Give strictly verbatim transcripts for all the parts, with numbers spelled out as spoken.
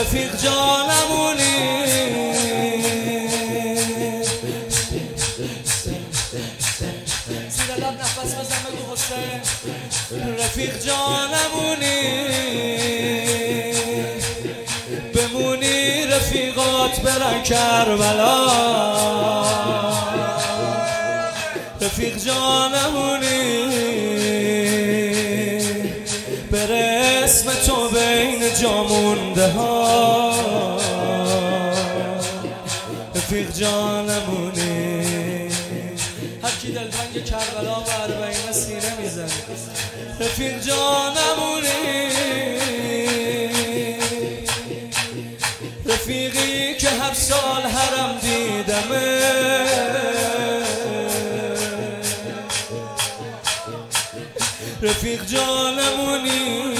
رفیق جانمونی زیر لب نفس بزن بگو حسین رفیق جانمونی بمونی رفیقات برن کربلا رفیق جانمونی بره اسم تو بین جامونده ها رفیق جانمونی هر کی دلتنگ کربلا و اربعین سینه میزنه رفیق جانمونی رفیقی که هر سال حرم دیدمه رفیق جانمونی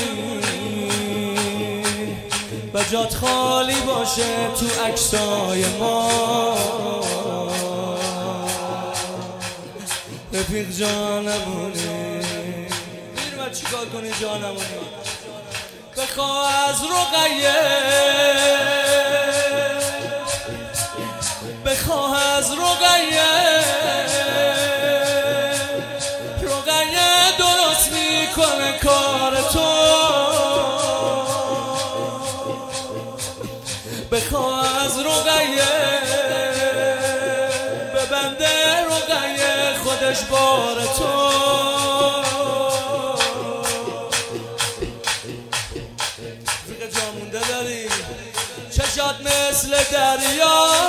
و جات خالی باشه تو عکسای ما رفیق جانمونی میرم چیکار کنی جانمونی بخوا از رقیه بخوا از رقیه رقیه درست میکنه کار تو بخوا از رقیه ببنده رقیه خودش بار تو رفیق جامونده داری چشات مثل دریاست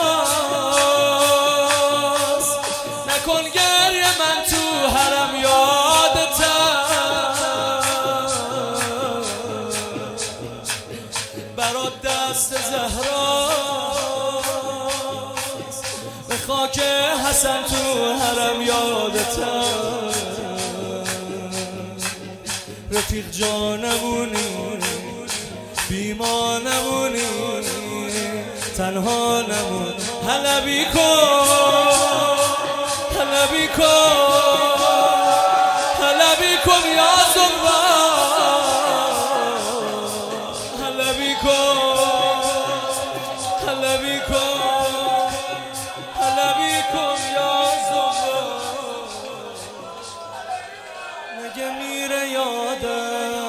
نکن گریه من تو حرم یادتم برات دست زهراست به خاک حسن تو حرم یادتم رفیق جانمونی بیما نمونی تنها نمون حلبی کن حلبی کن حلبی کن یا زنبان حلبی کن حلبی کن حلبی کن یا زنبان مگه میره یادم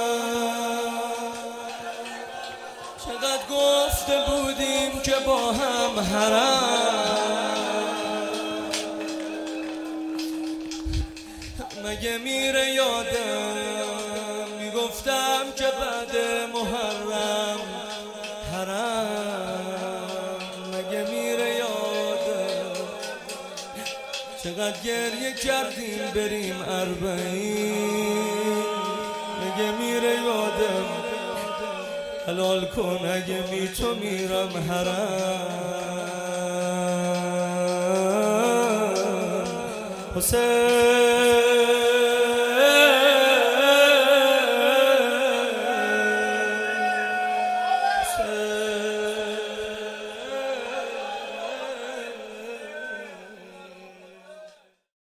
چقدر گفته بودیم که با هم حرم مگه میره یادم میگفتم که بعد محرم حرم مگه میره یادم چقدر گریه کردیم بریم اربعین مگه میره یادم حلال کن اگه بی تو میرم حرم حسین